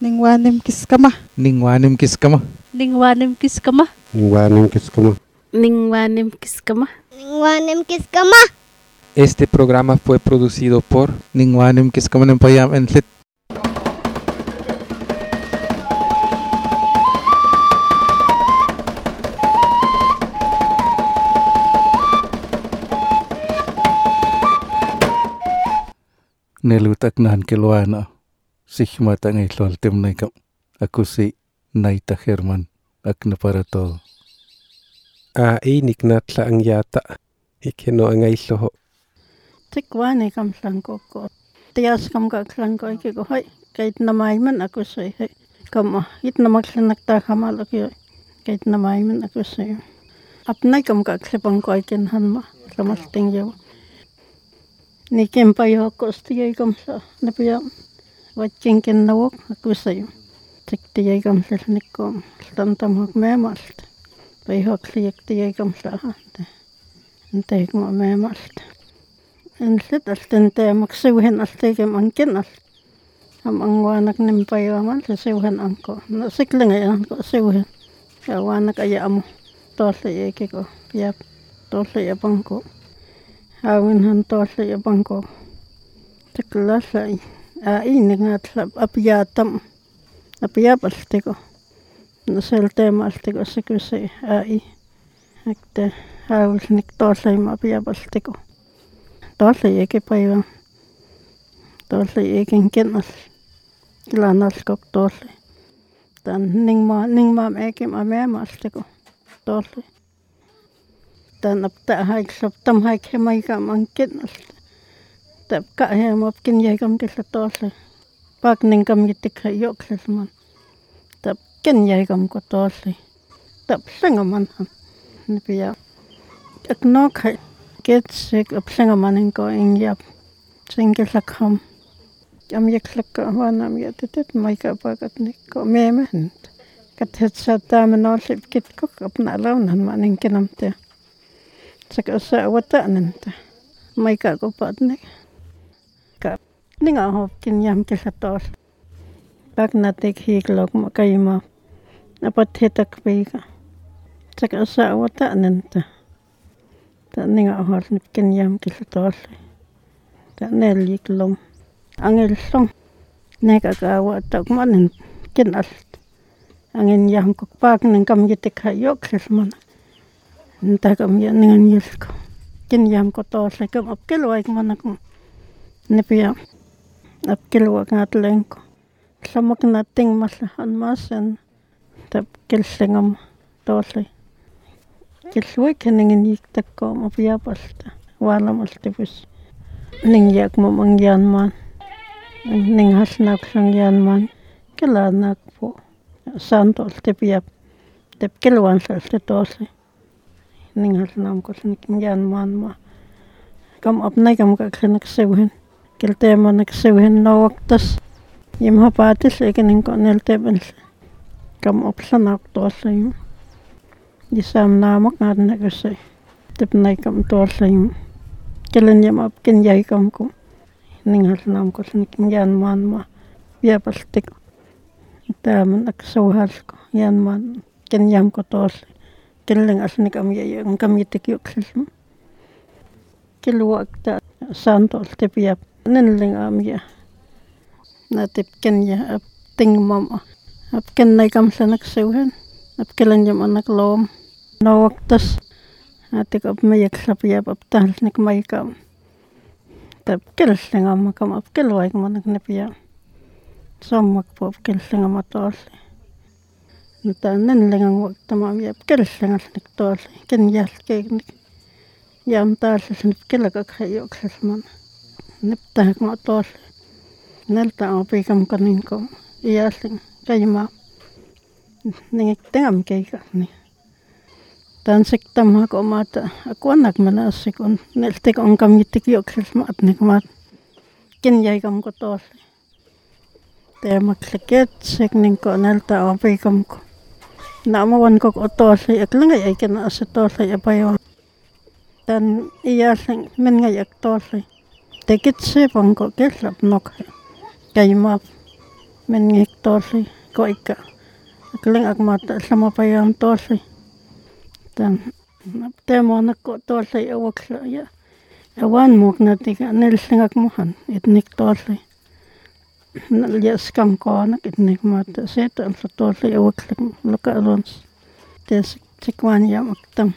Ningwanim kiskama. Ningwanim kiskama. Ningwanim kiskama. Ningwanim kiskama. Ningwanim kiskama. Ningwanim kiskama. Este programa fue producido por Ningwanim Kiskama Nempayam Entlit. Nelutak nan keluana sihmata ngay loltem na ikam aku si Naita Herman akna para todo. Niknatla ang yata ikino ang ailoho. Tikwane kam sangkoko. Tias kam ka sangko ikiko hay kahit namaiman ako sa hay. Kam it na magsanakta kamal ako kahit namaiman ako sa. Apnay kam ka sipang ko ikin hanma samasting yaw. Ni kempayo ko stiyay kam sa napiya. Watching kin nawok ako sa. Tiktiyay kam sa nikom. Tantam hok memalt. Payhok siyak tiyay kam sa. Antay ko memalt. Ensit astente maksiuhin astekem angkin as. Ang wanak nimpayaman sa siuhin angko. Nasikling ayan ko siuhin. Kaya wanak aya amo. Tose eke ko. Yap. Tose yapangko. Hawin han tose yapangko. Tiklas ay. Inig nga tlap apiyatam. Apiyap aste ko. Naseltema aste ko sikusi. Akte hawis nik tose ma apiyap aste ko. Tose eke paiva. Tose eke kenas. Kilanas kok tose. Tan ningma eke ma aste ko. Tose. Tan apta haik saptam haik hemai kam ang kenas. Tap ka hem opkin yai kam kisa tose. Pak ning kam yitik hayok sesman. Tap ken yai kam ko tose. Tap sengaman han. Nipiya. Aknok hai. Ketsik apsengamanin ko ingyap. Singkil lakham. Am yaklak wanam yatitit may kapagat ni ko memen. Kathet sa tamen olip kit ko apna launan maning kinamte. Saka sa watanan ta. May kakupat ni. Ka ninga hop kinyam kisatos. Pak natik hiklok makayma. Apat hitak pika. Saka sa watanan ta. Ta ninga hor nipkin yam kisatos. Ta nelik lom. Angel song. Neka kawa tak manin kinas. Angin yam kukpak ning kam yitik hayok sesman. Nta kam yan ningan yusko. Kin yam ko tos kam apkilwa ik manak. Nipiya. Apkilwa ngatleng ko. Samak nating masahan masen. Tap kilsingam tos. Kilsway kiningin yiktak ko mapiya pasta. Wala maltipus. Ning yak mo mangyan man. Ning hasnak sang yan man. Kilanak po. Santol tipiyap. Tip kilwan sa stitose. Ning hasnam ko sinikin yan man ma. Kam apnay kam kaksanak siwin. Kiltema naksiwin na waktas. Yim hapatis ikining ko niltebens. Kam opsanak tose yun. Disam namak nga nagasay. Tipnay kam tose yun. Kilan yam apkin yay kam ko. Ning hasnam ko sinikin yan man ma. Yapastik. Taman aksawhas ko. Yan man. Kin yam ko tose. Kilang asnik am yay ang kamitik yuksism. Kiluwag ta. Santol tipiyap. Ninling am ya. Natip kin ya. Ting mama. Apkin nay kam sa naksiwin. Apkilan yam anak lom. Nawaktas. Atik ap mayak sapiyap aptahal nik may kam. Tap kilsing am kam apkilwag manak nipiya. Samak po apkilsing am atos. Nta ninling ang wakta mam yap kilsing as nik tos. Kin yas kek nik. Yam tasas nip kilagak hayok sasman. Niptahak ma tos. Nalta ang apikam kanin ko. Iyasing kayma. Ningik tingam keka ni. Tansik tamha ko mata. Ako anak manasik on. Niltik on kam yitik yok sasmat nik mat. Kinyay kam ko tos. Te maksakit sik ning ko nalta ang apikam ko. Naamawan ko ko tos. Iklang ay kinaas tos ay apayaw. Tan iyasing min ngayak tos. Tekit sipang ko kislap nok. Kaymap. Kayma. Ning yak tingam keka ni. Tansik tamha ko mata. Ako anak manasik on. Niltik on kam yitik yok sasmat nik mat. Kinyay kam ko tos. Te maksakit sik ning ko nalta ang apikam ko. Naamawan ko ko tos. Iklang ay kinaas tos ay apayaw. Tan iyasing min ngayak tos. Tekit sipang ko kislap nok. men ngik tolli koika akling akmata sama payam tolli tan temona ko tolli awakla ya awan muk natika nelsingak mohan itnik tolli ya skam kona itnik mata seta sa tolli awakla luka alons tes cikwan ya maktam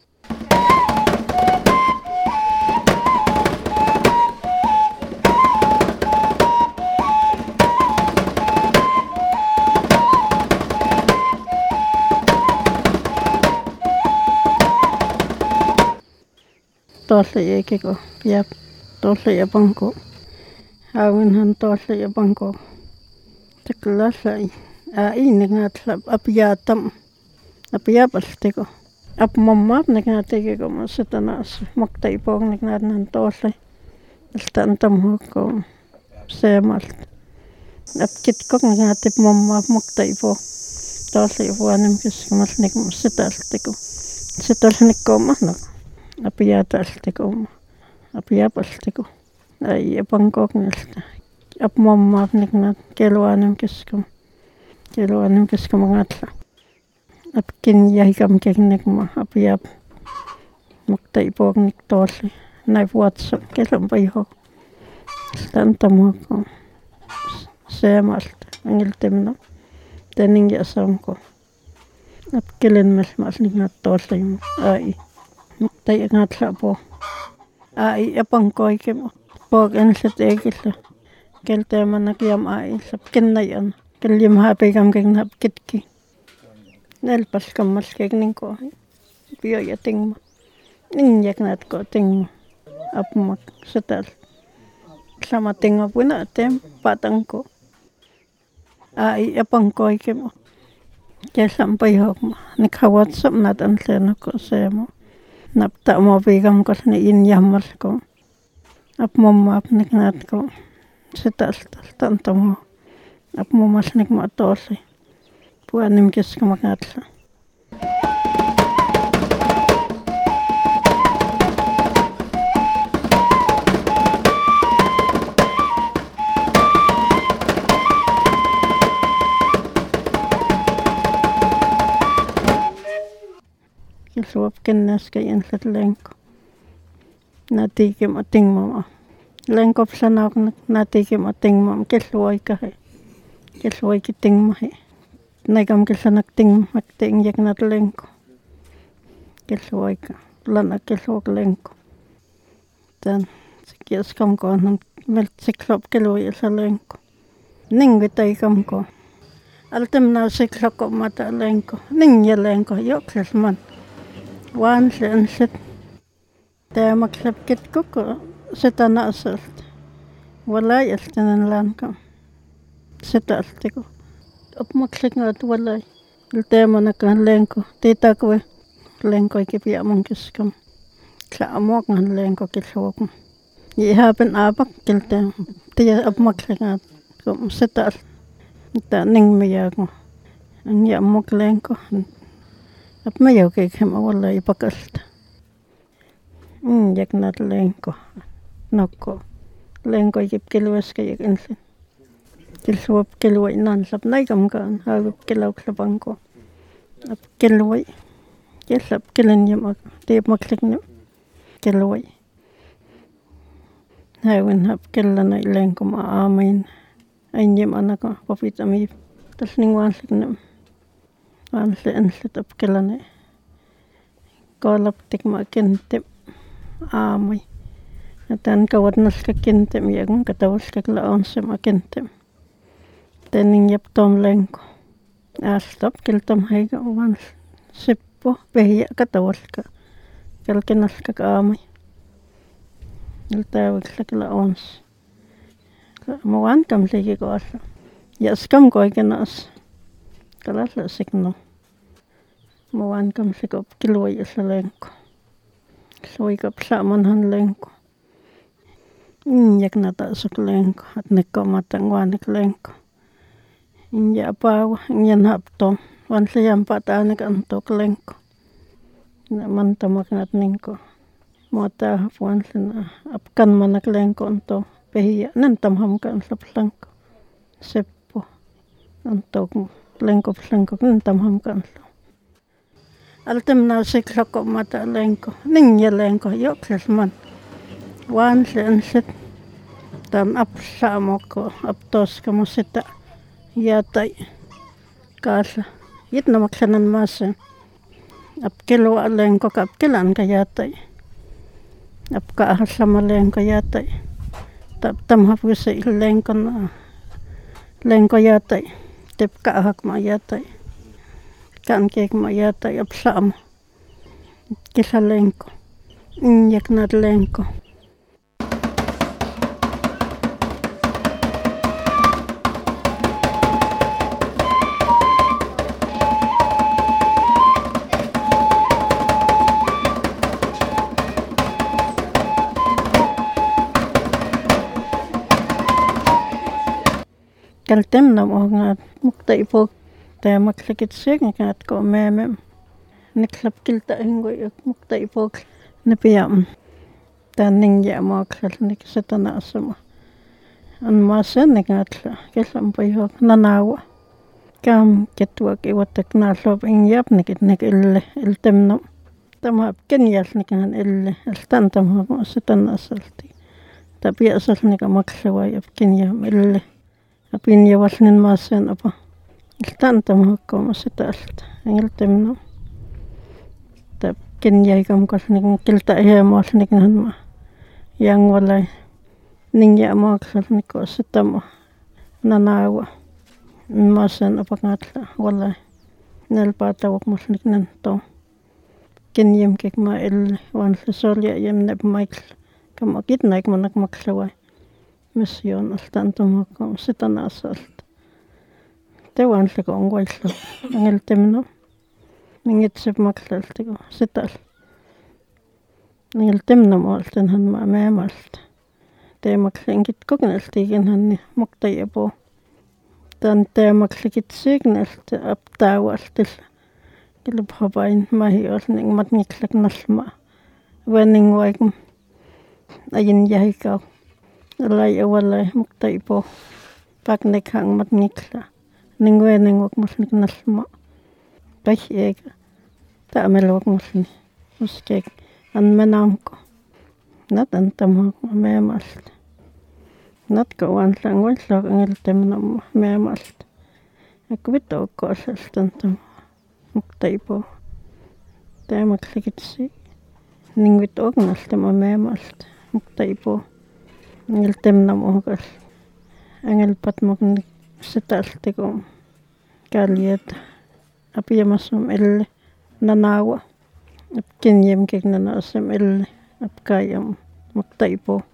tolli ekiko yap tolli yapangko awin han tolli yapangko teklasai inik ngatla apiyatam apiyapaltiko ap mamma neknatekiko masetanas maktai pong neknatnan tolli altantam hoko semalt ap kitkok neknatip mamma maktai po tolli puanim kiskamal nek setaltiko setalnikko mahnak apiyataltiko apiyapaltiko ai yapangkok nilta ap mamma neknat keluanim kiskam ngatla ap kin yahikam keknek ma apiyap maktai pok nik tolli nai WhatsApp kelam paiho tantam hoko semalt angiltemno tening yasamko ap kelen mesmas niknat tolli ai maktai ngatla po ai yapangkoy kem pok enset ekilla keltemanak yam ai sap kennayan kelim hapegam kegnap kitki nelpas kammal kekninko pio ya tingma ning yaknat ko tingma apmak setal sama tinga puna tem patangko ai yapangkoy kem ke sampai hokma nik WhatsApp natan senako semo napta mo pegam ko ni in yamal ko ap mamma ap niknat ko setal tantam ap mamma snik ma tolli puanim kiskam ngatla kilsuap kennas kay ensat lengko natikim ating mama lengko psanak natikim ating mam kilsuay kahe kilsuay kiting mahe naikam kilsanak ting makting yaknat lengko kilsuay ka lanak kilsuak lengko tan sikias kam ko nan melt siklop kilway sa lengko ning bitay kam ko altem na siklop ko mata lengko ning ya lengko yok man wan senset te maklap kitko ko setana asalt walay altanan lanka setaltiko ap maklak ngat walay tema nakan lengko titakwe lengko ikipya mong kiskam klaamok ngan lengko kilsok i happen apak kilte tiya ap maklak ngat ko setal ta ning miyako ang ya mok lengko ap mayaw kay kem wala ipakalta yaknat lengko nokko lengko ikip kilwas kay ensin kilsuap kilway nan sap naikam kan hagap kilaw klapangko ap kilway kilsap kilan yam tip maklik ni kilway hawin hap kilan ay lengko maamain ay yam anako papitami tas ning wansik ni Anse ap kelane kolap tik ma kentem amai tan kawat nas ka kentem yang katawas ka laon se ma kentem tening yap tom lengko stop keltam haiga wan seppo behya katawas ka kelkenas ka amai iltawak ka laon mawan kam segi ko asa ya skam ko kenas kalala sikno mawan kam sikop kilway sa lengko soy kap saman han lengko yak nata sok lengko at nagkamatang wanik lengko inya pawa inyan haptom wan sayam patanik antok lengko na mantamak nat ningko mota hapuan sina apkan manak lengko anto pehiya nantam hamkan sa plangko seppo untuk lengko tamham kanlo altem na siklako mata lengko ning ya lengko yok man wan set tam apsamoko aptos kamo sita yatai kasa yit na maksanan masa apkelo lengko kapkelan ka yatai apka sama lengko yatai tam hapusa lengko yatai tep kahak ma yatai kan kek ma yatai apsam kisa lengko injek nad lengko kaltem na mo nga mukta ipo ta maklakit seg nga ko meme niklap kilta ingoy mukta ipo napiyam taning ya mo klal nik satana asama an masen nga kelam payo nanawa kam ketwa ke watak na lob inyap nikit iltem no tamap kenyal nikan stan tam satana asalti tapi asal nika maklaway kenyam apin ya wasnin masen apa tantam hakko masitalt ngiltem no tap kenya ikam kasnik kilta ya masnik nan ma yang walay ningya mo kasnik ko sitam nanawa masen apa ngatla walay nalpata wak masnik nan to kenyem kek ma wan solya yem neb michael kam akit naik manak maklaway mission altantum hakko sitana asalt tewan liko ongwaislo ngiltemno mingitsep maklaltiko sital ngiltemno molten han ma memalt te maklingit kognaltigen han muktayapo tan te maklikit signalt aptawaltil kilub habain mahi olning matngiklak nalma wening waigum ayin yahikaw walay muktayapo paknek hang matngikla ningwe ningwak musnik nalma kach ega ta amelwak musni muskek an menamko nat antam memalt nat ka wan langwal lag ngiltem nam memalt akwito ko saltantam muktayapo ta maklikitsi ningwit og naltem memalt muktayapo ngiltem nam ogal angel patmok sitaltiko kaliet apiyamasum nanawa apkenyem kek nanasem apkayam muktayapo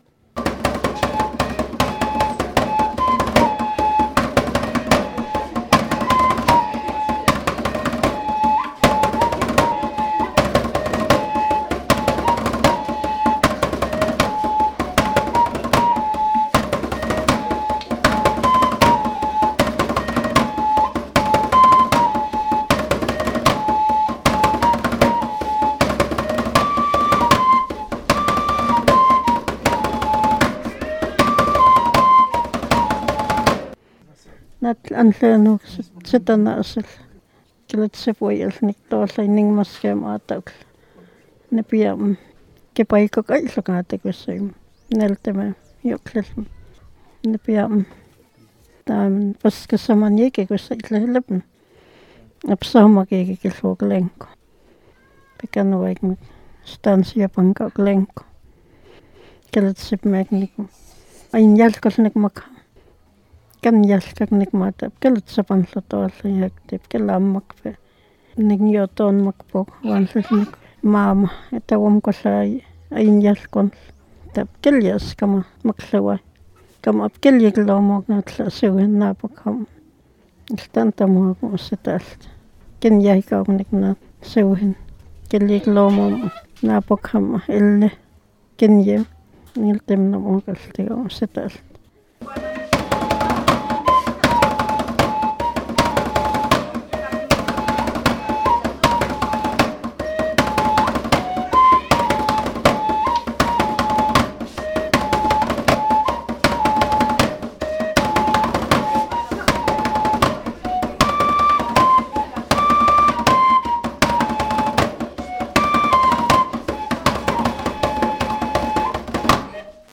nat anleno sitana asal kilat sepoyal nik tolay ning maskem atak napiyam kepay ko kay sakate ko sayum nelteme yoklel napiyam tam pas kasaman yeke ko sa itlelep apsama keke kilfog lengko pekan waik mek stansia pangka lengko kilat sep mek ayin yalkal nik makam kan jalkak nik matap kelut sapan lotol yak tip kelammak pe nik yoton makpok wan nik mama etawam ko say ayin jalkon tap kelyas kama maklawa kam ap kelyek lomok na tlasewen napakam istanta mo ko setal ken yai ka nik na sewen kelyek lomok napakam kenyem niltem na mo kaltigo setal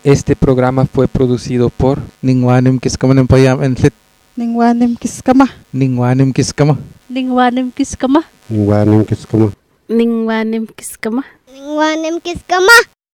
Este programa fue producido por Ningwanim kiskama ng payam entlit. Ningwanim kiskama. Ningwanim kiskama. Ningwanim kiskama. Ningwanim Kiskama. Ningwanim kiskama. Ningwanim kiskama.